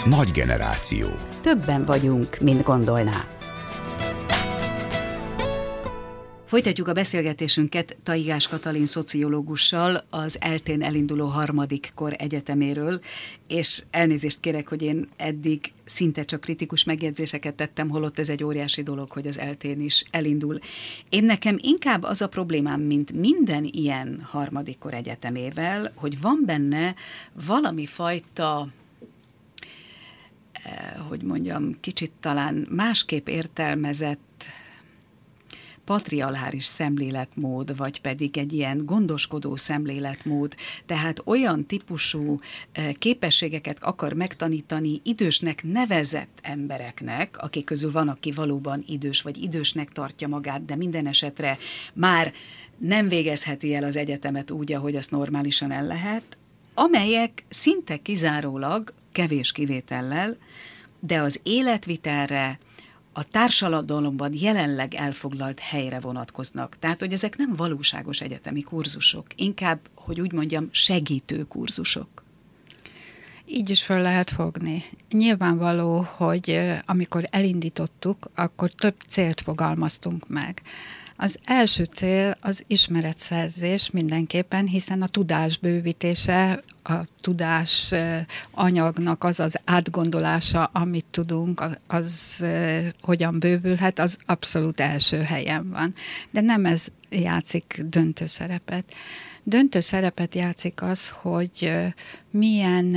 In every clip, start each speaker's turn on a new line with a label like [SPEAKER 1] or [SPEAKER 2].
[SPEAKER 1] Nagy generáció.
[SPEAKER 2] Többen vagyunk, mint gondolná. Folytatjuk a beszélgetésünket Taigás Katalin szociológussal az ELTE-n elinduló harmadik kor egyeteméről, és elnézést kérek, hogy én eddig szinte csak kritikus megjegyzéseket tettem, holott ez egy óriási dolog, hogy az ELTE-n is elindul. Én nekem inkább az a problémám, mint minden ilyen harmadik kor egyetemével, hogy van benne valami fajta, hogy mondjam, kicsit talán másképp értelmezett patriarchális szemléletmód, vagy pedig egy ilyen gondoskodó szemléletmód, tehát olyan típusú képességeket akar megtanítani idősnek nevezett embereknek, akik közül van, aki valóban idős, vagy idősnek tartja magát, de minden esetre már nem végezheti el az egyetemet úgy, ahogy azt normálisan el lehet, amelyek szinte kizárólag, kevés kivétellel, de az életvitelre, a társadalomban jelenleg elfoglalt helyre vonatkoznak. Tehát, hogy ezek nem valóságos egyetemi kurzusok, inkább, hogy úgy mondjam, segítő kurzusok.
[SPEAKER 3] Így is föl lehet fogni. Nyilvánvaló, hogy amikor elindítottuk, akkor több célt fogalmaztunk meg. Az első cél az ismeretszerzés mindenképpen, hiszen a tudás bővítése, a tudás anyagnak az az átgondolása, amit tudunk, az hogyan bővülhet, az abszolút első helyen van. De nem ez játszik döntő szerepet. Döntő szerepet játszik az, hogy milyen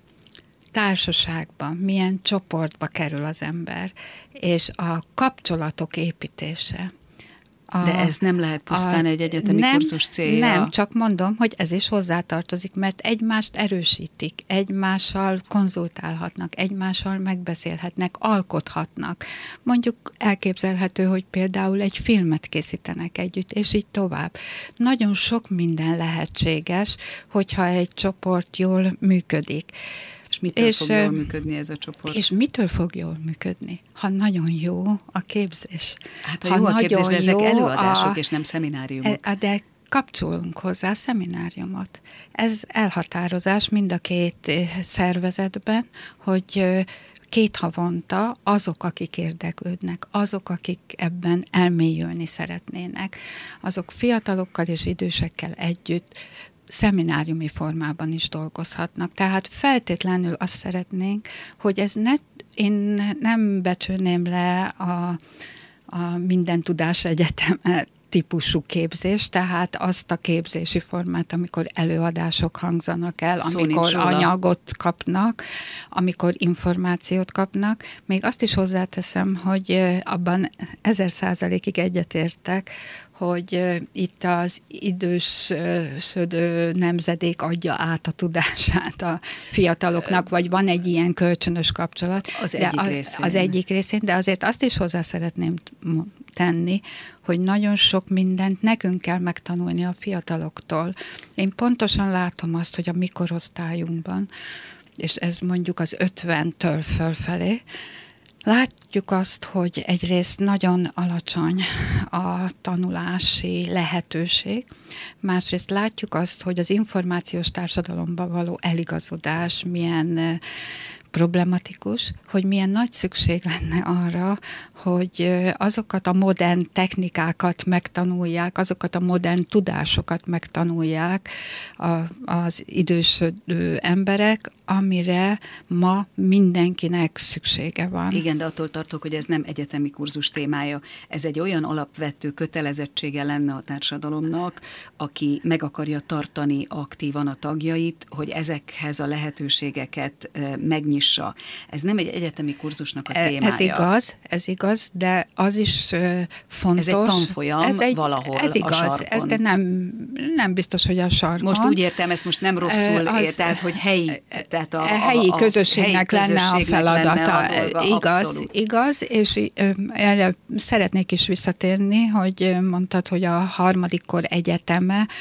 [SPEAKER 3] társaságban, milyen csoportba kerül az ember, és a kapcsolatok építése.
[SPEAKER 2] De ez nem lehet pusztán egy egyetemi kurzus célja.
[SPEAKER 3] Nem, csak mondom, hogy ez is hozzátartozik, mert egymást erősítik, egymással konzultálhatnak, egymással megbeszélhetnek, alkothatnak. Mondjuk elképzelhető, hogy például egy filmet készítenek együtt, és így tovább. Nagyon sok minden lehetséges, hogyha egy csoport jól működik.
[SPEAKER 2] És mitől fog jól működni ez a csoport?
[SPEAKER 3] És mitől fog jól működni? Ha nagyon jó a képzés.
[SPEAKER 2] Hát ha jó a képzés, de ezek előadások és nem szemináriumok.
[SPEAKER 3] De kapcsolunk hozzá a szemináriumot. Ez elhatározás mind a két szervezetben, hogy 2 havonta azok, akik érdeklődnek, azok, akik ebben elmélyülni szeretnének, azok fiatalokkal és idősekkel együtt szemináriumi formában is dolgozhatnak. Tehát feltétlenül azt szeretnénk, hogy ez én nem becsülném le a minden tudás egyetem típusú képzés, tehát azt a képzési formát, amikor előadások hangzanak el, amikor anyagot kapnak, amikor információt kapnak. Még azt is hozzáteszem, hogy abban 1000%-ig egyetértek, hogy itt az idősödő nemzedék adja át a tudását a fiataloknak, vagy van egy ilyen kölcsönös kapcsolat. Az egyik részén, de azért azt is hozzá szeretném tenni, hogy nagyon sok mindent nekünk kell megtanulni a fiataloktól. Én pontosan látom azt, hogy a mi korosztályunkban, és ez mondjuk az 50-től fölfelé, látjuk azt, hogy egyrészt nagyon alacsony a tanulási lehetőség, másrészt látjuk azt, hogy az információs társadalomban való eligazodás milyen problematikus, hogy milyen nagy szükség lenne arra, hogy azokat a modern technikákat megtanulják, azokat a modern tudásokat megtanulják az idősödő emberek, amire ma mindenkinek szüksége van.
[SPEAKER 2] Igen, de attól tartok, hogy ez nem egyetemi kurzus témája. Ez egy olyan alapvető kötelezettsége lenne a társadalomnak, aki meg akarja tartani aktívan a tagjait, hogy ezekhez a lehetőségeket megnyissa. Ez nem egy egyetemi kurzusnak a témája.
[SPEAKER 3] Ez igaz, de az is fontos.
[SPEAKER 2] Ez egy tanfolyam valahol
[SPEAKER 3] ez igaz,
[SPEAKER 2] a sarkon.
[SPEAKER 3] Ez de nem biztos, hogy a sarkon.
[SPEAKER 2] Most úgy értem, ezt most nem rosszul tehát, hogy helyi. Tehát
[SPEAKER 3] a helyi közösségnek lenne a feladata. Igaz, és erre szeretnék is visszatérni, hogy mondtad, hogy a harmadik kor egyeteme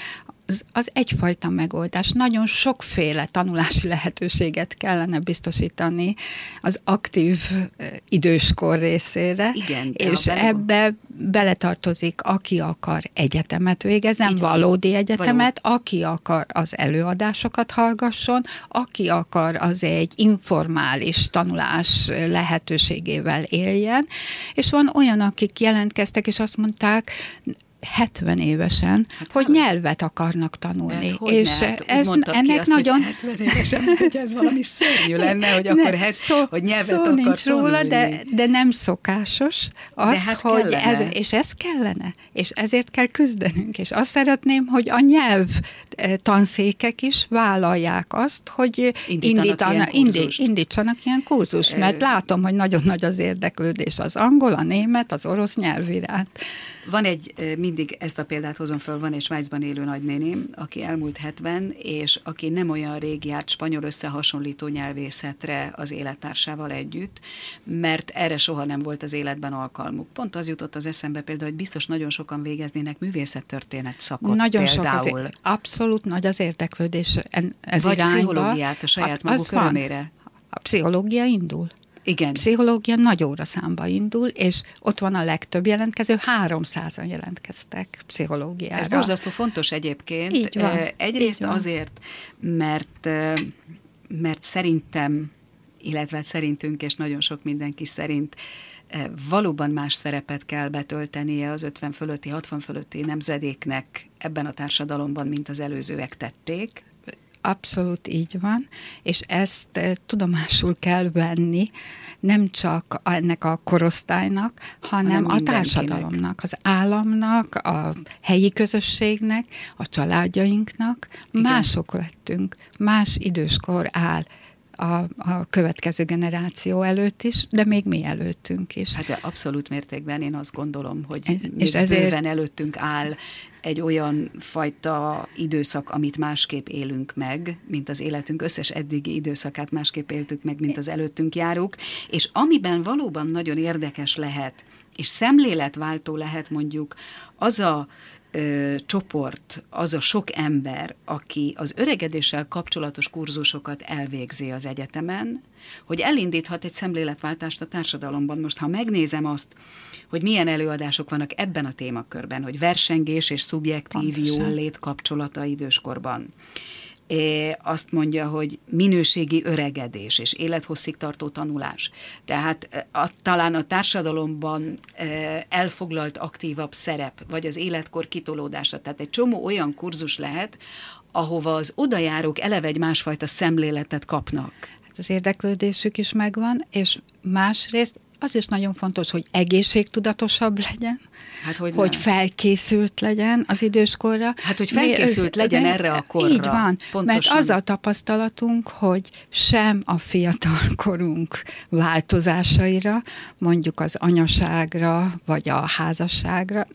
[SPEAKER 3] az egyfajta megoldás. Nagyon sokféle tanulási lehetőséget kellene biztosítani az aktív időskor részére,
[SPEAKER 2] igen,
[SPEAKER 3] és ebbe beletartozik, aki akar egyetemet végezzen, valódi egyetemet, aki akar az előadásokat hallgasson, aki akar az egy informális tanulás lehetőségével éljen, és van olyan, akik jelentkeztek, és azt mondták, 70 évesen, hogy nyelvet akarnak tanulni. És ennek nagyon...
[SPEAKER 2] 70 évesen, hogy ez valami szörnyű lenne, hogy akkor hogy nyelvet akar
[SPEAKER 3] nincs
[SPEAKER 2] tanulni.
[SPEAKER 3] Róla, de nem szokásos az, hogy és ez kellene. És ezért kell küzdenünk. És azt szeretném, hogy a nyelv tanszékek is vállalják azt, hogy indítsanak ilyen kurzust. Mert látom, hogy nagyon nagy az érdeklődés az angol, a német, az orosz nyelv iránt.
[SPEAKER 2] Van mindig ezt a példát hozom föl, van egy Svájcban élő nagynéném, aki elmúlt 70, és aki nem olyan rég járt spanyol összehasonlító nyelvészetre az élettársával együtt, mert erre soha nem volt az életben alkalmuk. Pont az jutott az eszembe például, hogy biztos nagyon sokan végeznének művészettörténet szakot
[SPEAKER 3] nagyon
[SPEAKER 2] például.
[SPEAKER 3] Sok abszolút nagy az érdeklődés ez
[SPEAKER 2] vagy
[SPEAKER 3] irányba.
[SPEAKER 2] pszichológiát a saját maguk örömére.
[SPEAKER 3] A pszichológia indul.
[SPEAKER 2] Igen.
[SPEAKER 3] Pszichológia nagy óraszámba indul, és ott van a legtöbb jelentkező, 300-an jelentkeztek pszichológiára.
[SPEAKER 2] Ez borzasztó fontos egyébként.
[SPEAKER 3] Így van.
[SPEAKER 2] Egyrészt
[SPEAKER 3] így van.
[SPEAKER 2] Azért, mert szerintem, illetve szerintünk, és nagyon sok mindenki szerint, valóban más szerepet kell betöltenie az 50 fölötti, 60 fölötti nemzedéknek ebben a társadalomban, mint az előzőek tették.
[SPEAKER 3] Abszolút így van, és ezt tudomásul kell venni, nem csak ennek a korosztálynak, hanem a társadalomnak, az államnak, a helyi közösségnek, a családjainknak. Igen. Mások lettünk, más időskor áll a következő generáció előtt is, de még mi előttünk is.
[SPEAKER 2] Hát abszolút mértékben én azt gondolom, hogy és ezért bőven előttünk áll egy olyan fajta időszak, amit másképp élünk meg, mint az életünk összes eddigi időszakát másképp éltük meg, mint az előttünk járók, és amiben valóban nagyon érdekes lehet, és szemléletváltó lehet mondjuk az a csoport, az a sok ember, aki az öregedéssel kapcsolatos kurzusokat elvégzi az egyetemen, hogy elindíthat egy szemléletváltást a társadalomban. Most, ha megnézem azt, hogy milyen előadások vannak ebben a témakörben, hogy versengés és szubjektív jólét kapcsolata időskorban. Azt mondja, hogy minőségi öregedés és élethosszig tartó tanulás. Tehát talán a társadalomban elfoglalt aktívabb szerep, vagy az életkor kitolódása. Tehát egy csomó olyan kurzus lehet, ahova az odajárók eleve egy másfajta szemléletet kapnak.
[SPEAKER 3] Hát az érdeklődésük is megvan, és másrészt az is nagyon fontos, hogy egészségtudatosabb legyen,
[SPEAKER 2] hát,
[SPEAKER 3] hogy felkészült legyen az időskorra.
[SPEAKER 2] Hát, hogy felkészült legyen erre a korra.
[SPEAKER 3] Így van,
[SPEAKER 2] pontosan.
[SPEAKER 3] Mert az a tapasztalatunk, hogy sem a fiatalkorunk változásaira, mondjuk az anyaságra, vagy a házasságra,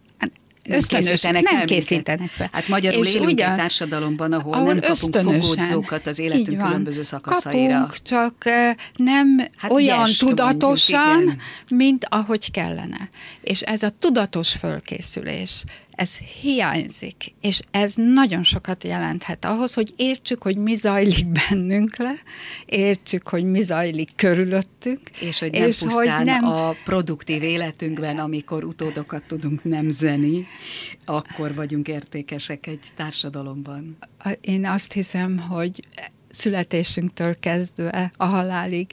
[SPEAKER 3] nem készítenek be.
[SPEAKER 2] Hát magyarul és élünk egy társadalomban, ahol nem kapunk fogódzókat az életünk különböző szakaszaira.
[SPEAKER 3] Kapunk, csak nem olyan tudatosan, mondjuk, mint ahogy kellene. És ez a tudatos fölkészülés, ez hiányzik, és ez nagyon sokat jelenthet ahhoz, hogy értsük, hogy mi zajlik bennünk le, értsük, hogy mi zajlik körülöttünk.
[SPEAKER 2] És hogy nem pusztán a produktív életünkben, amikor utódokat tudunk nemzeni, akkor vagyunk értékesek egy társadalomban.
[SPEAKER 3] Én azt hiszem, hogy születésünktől kezdve a halálig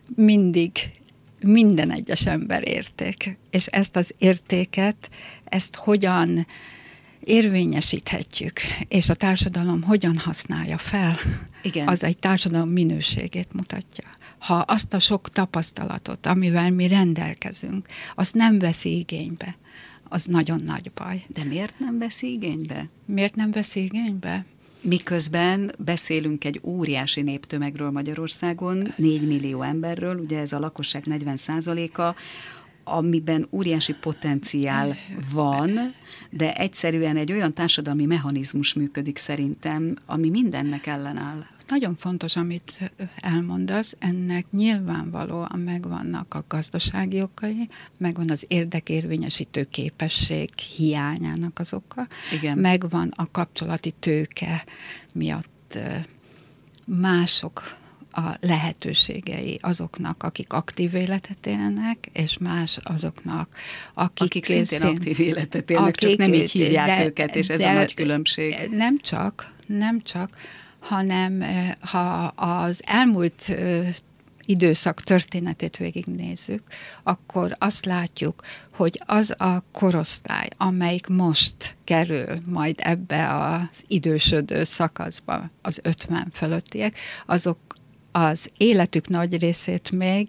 [SPEAKER 3] minden egyes ember érték. És ezt az értéket, ezt hogyan érvényesíthetjük, és a társadalom hogyan használja fel,
[SPEAKER 2] igen.
[SPEAKER 3] Az egy társadalom minőségét mutatja. Ha azt a sok tapasztalatot, amivel mi rendelkezünk, azt nem veszi igénybe, az nagyon nagy baj.
[SPEAKER 2] De miért nem veszi igénybe?
[SPEAKER 3] Miért nem veszi igénybe?
[SPEAKER 2] Miközben beszélünk egy óriási néptömegről Magyarországon, 4 millió emberről, ugye ez a lakosság 40%-a, amiben óriási potenciál van, de egyszerűen egy olyan társadalmi mechanizmus működik szerintem, ami mindennek ellenáll.
[SPEAKER 3] nagyon fontos, amit elmondasz, ennek nyilvánvalóan megvannak a gazdasági okai, megvan az érdekérvényesítő képesség hiányának az oka,
[SPEAKER 2] igen.
[SPEAKER 3] Megvan a kapcsolati tőke miatt mások a lehetőségei azoknak, akik aktív életet élnek, és más azoknak, akik
[SPEAKER 2] szintén aktív életet élnek, csak nem így hívják őket, és ez a nagy különbség.
[SPEAKER 3] Nem csak, hanem ha az elmúlt időszak történetét végignézzük, akkor azt látjuk, hogy az a korosztály, amelyik most kerül majd ebbe az idősödő szakaszba, az 50 fölöttiek, azok az életük nagy részét még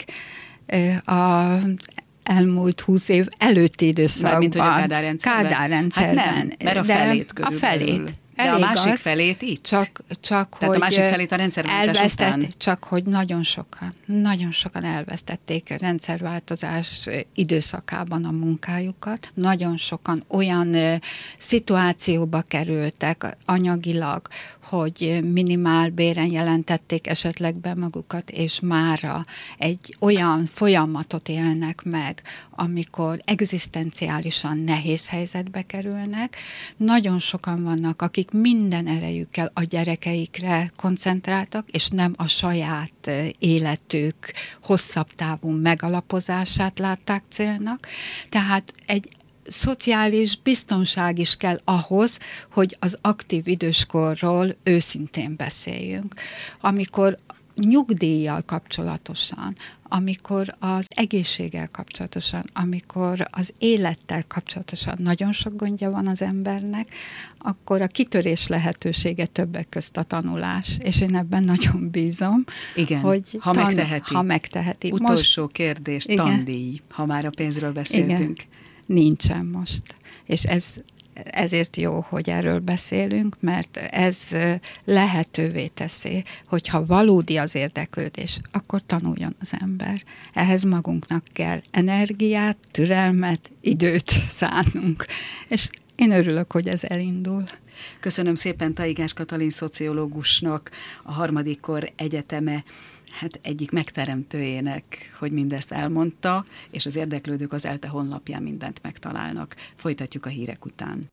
[SPEAKER 3] az elmúlt 20 év előtti időszakban.
[SPEAKER 2] Mármint, hogy a Kádár rendszerben.
[SPEAKER 3] Hát nem,
[SPEAKER 2] mert a felét körülbelül. De a másik felét itt?
[SPEAKER 3] Csak
[SPEAKER 2] tehát hogy a másik felét a rendszerváltás után?
[SPEAKER 3] Csak hogy nagyon sokan elvesztették a rendszerváltozás időszakában a munkájukat. Nagyon sokan olyan szituációba kerültek anyagilag, hogy minimál béren jelentették esetleg be magukat, és mára egy olyan folyamatot élnek meg, amikor egzisztenciálisan nehéz helyzetbe kerülnek. Nagyon sokan vannak, akik minden erejükkel a gyerekeikre koncentráltak, és nem a saját életük hosszabb távú megalapozását látták célnak. Tehát egy szociális biztonság is kell ahhoz, hogy az aktív időskorról őszintén beszéljünk. Amikor nyugdíjjal kapcsolatosan, amikor az egészséggel kapcsolatosan, amikor az élettel kapcsolatosan nagyon sok gondja van az embernek, akkor a kitörés lehetősége többek közt a tanulás, és én ebben nagyon bízom.
[SPEAKER 2] Igen,
[SPEAKER 3] hogy
[SPEAKER 2] ha megteheti. Utolsó kérdés,
[SPEAKER 3] igen,
[SPEAKER 2] tandíj, ha már a pénzről beszéltünk.
[SPEAKER 3] Igen, nincsen most. És ezért jó, hogy erről beszélünk, mert ez lehetővé teszi, hogyha valódi az érdeklődés, akkor tanuljon az ember. Ehhez magunknak kell energiát, türelmet, időt szánnunk. És én örülök, hogy ez elindul.
[SPEAKER 2] Köszönöm szépen Taigás Katalin szociológusnak, a Harmadik Kor Egyeteme egyik megteremtőjének, hogy mindezt elmondta, és az érdeklődők az ELTE honlapján mindent megtalálnak. Folytatjuk a hírek után.